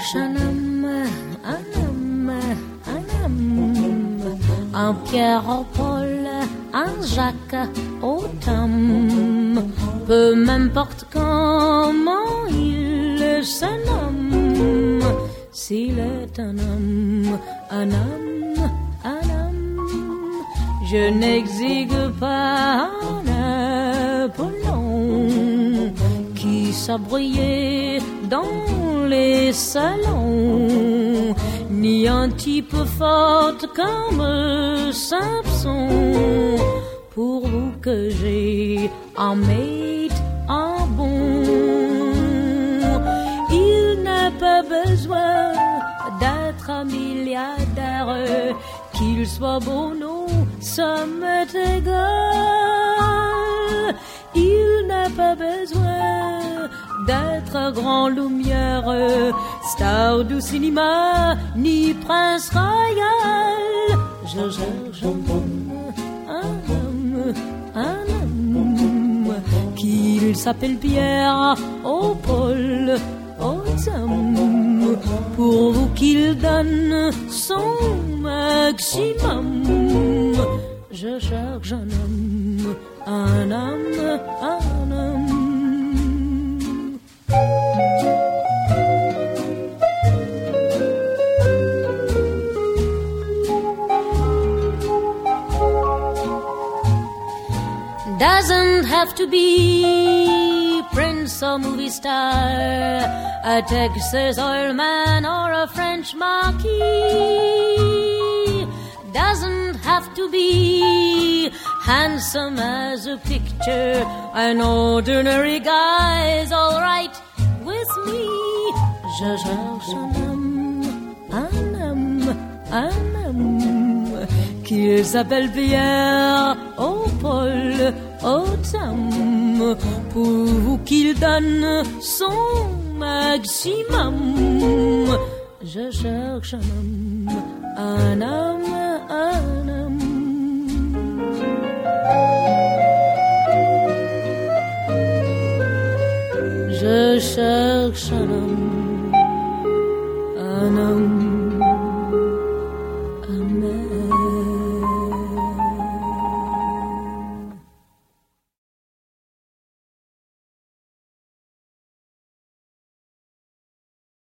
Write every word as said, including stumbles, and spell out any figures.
cherche un homme, un homme, un homme, un Pierre au Paul, un Jacques au Tom, peu m'importe comment il se nomme, s'il est un homme, un homme, un homme, je n'exigue pas un Apollon qui s'abreuillait dans les salons, ni un type fort comme Samson, pour vous que j'ai un mate en bon. Il n'a pas besoin d'être un milliardaire, qu'il soit beau, non, ça m'est égal. Il n'a pas besoin d'être grand lumière, star du cinéma, ni prince royal. Je cherche un homme, un homme, un homme, qu'il s'appelle Pierre au Paul, au Tom, pour vous qu'il donne son maximum. Je cherche un homme, un homme, un homme. Doesn't have to be prince or movie star, a Texas oil man or a French marquis. Doesn't have to be handsome as a picture, an ordinary guy's all right with me. Je cherche un homme, un homme, un homme, qu'il s'appelle Pierre au Paul, au Tom, pour qu'il donne son maximum. Je cherche un homme, un homme, un homme.